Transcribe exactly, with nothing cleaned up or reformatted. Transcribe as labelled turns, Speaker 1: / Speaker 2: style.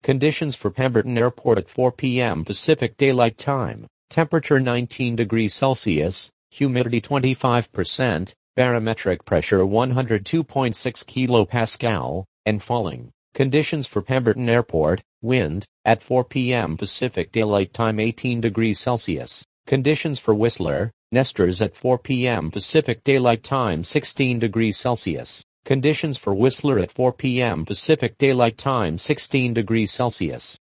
Speaker 1: Conditions for Pemberton Airport at four p m Pacific Daylight Time. Temperature nineteen degrees Celsius, humidity twenty-five percent, barometric pressure one hundred two point six kilopascal, and falling. Conditions for Pemberton Airport, wind, at four p m Pacific Daylight Time eighteen degrees Celsius. Conditions for Whistler, Nesters at four p m Pacific Daylight Time sixteen degrees Celsius. Conditions for Whistler at four p m Pacific Daylight Time sixteen degrees Celsius.